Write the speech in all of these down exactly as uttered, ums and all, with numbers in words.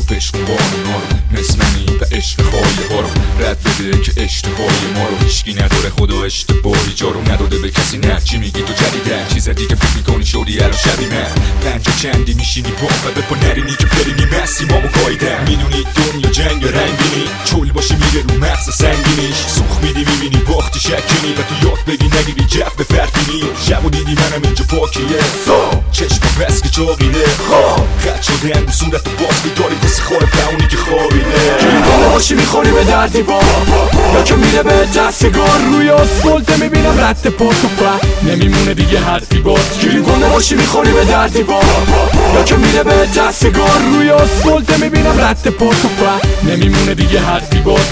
بشکن بانونا رو مثل منی و عشق خواهی ها رو رد بده که اشتهای ما رو هیچکی نداره خدا اشتباهی جا رو نداده به کسی. نه چی میگی تو جدیدن چیز دیگه فکر میکنی شدی الان شبی من پنجا چندی میشینی با و به پا نرینی که برینی مسی ما مقایدن میدونی دنیا جنگ رنگینی چول باشی میره رو مغز سنگینیش سوخ میدی میبینی باختی شکنی و تو یاد بگی نگیری جف به فرقینی شب و دیدی منم اینجا پاکیه چشم بس که چاقیده خط شده اندو صورت و باز بیداری واسه خواه پاونی که خوابیده گیرگانه باشی میخوری به در دیوار یا که میره به دستگار روی آسفالت میبینم رد پات و پر نمیمونه دیگه حرفی باد گیرگانه باشی میخوری به در دیوار یا که میره به دستگار روی آسفالت میبینم رد پات و پر نمیمونه دیگه حرفی باد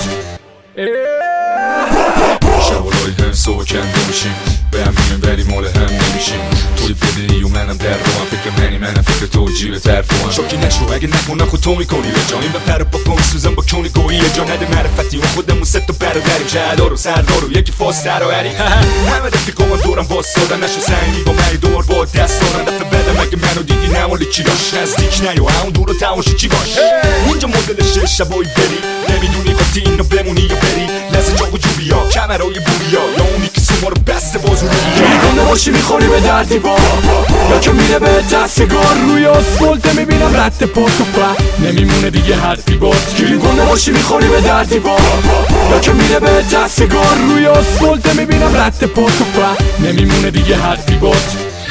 شوالای هم سو کنده میشیم به هم میریم ولی مال هم نمیشیم توی بده ای و منم در رو هم فکر منی منم فکر تو جیب تر رو هم شاکی نشو اگه نکنم خود تو میکنی رجا این بپر با کن سوزن با کنی گویی جا نده معرفتی و خودمون ست و برادریم شهدار و سردار و یکی فاستر و هری همه رفیقام هم دورم واسادن نشو سنگی با من دور با دست دارن دفعه بدم اگه منو دیدی نمالی چی داشت نزدیک نیا همون دور و تماشی چی باش اینجا مدل شش شبایی بری نمیدونی خواهی اینو بمونی یا بری لحظه جا و جوبیا کمرهای بوریا یا اونی که سوما رو بسته بازو رو گیرگانه باشی میخوری به در دیوار یا که میره به دستگار روی آسفالت میبینم رد پات و پر نمیمونه دیگه حرفی باد گیرگانه باشی میخوری به در دیوار یا که میره به دستگار روی آسفالت میبینم رد پات و پر نمیمونه دیگه حرفی باد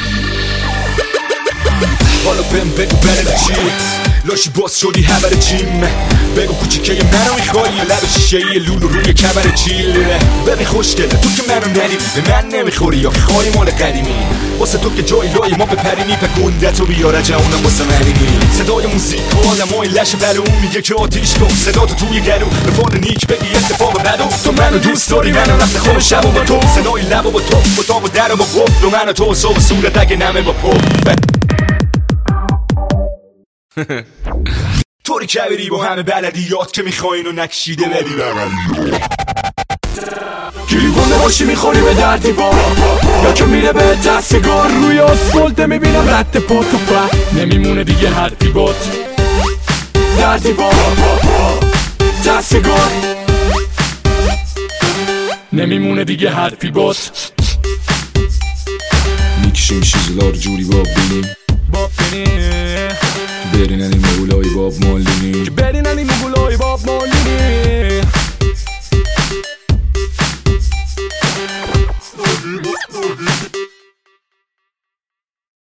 حالا بهم بگو بره چی لاشی باز شدی همه چیم بگو کوچیکه منو میخوایی لب شیشه لولو روی کمر چیل ببین خوشگله تو که منو ندیدی به من نمیخوری یا خواهی مال قدیمی واسه تو که جایی لای ما بپرینی په گندتو بیاره جوانم واسه مرینی صدای موزیک و آدمای لش بلو میگه که آتیش کن صدا تو توی گلو رفان نیک بگی اتفاق بدو تو منو دوست داری منو رفت خواب شب و با تو صدای لب و با تو با تا و در و با قفل و منو تو صبح صورت اگه نمه با پف طوری که بری با همه بلدیات که میخواین و نکشیده بری بغلی گیرگانه باشی میخوری به در دیوار یا که میره به دستگار روی آسفالت میبینم رد پات و پر نمیمونه دیگه حرفی باد در دیوار دستگار نمیمونه دیگه حرفی باد میکشیم شیزلار جوری باب بینیم باب بینیم برینن این مغولای باب مالینی که برینن این مغولای باب مالینی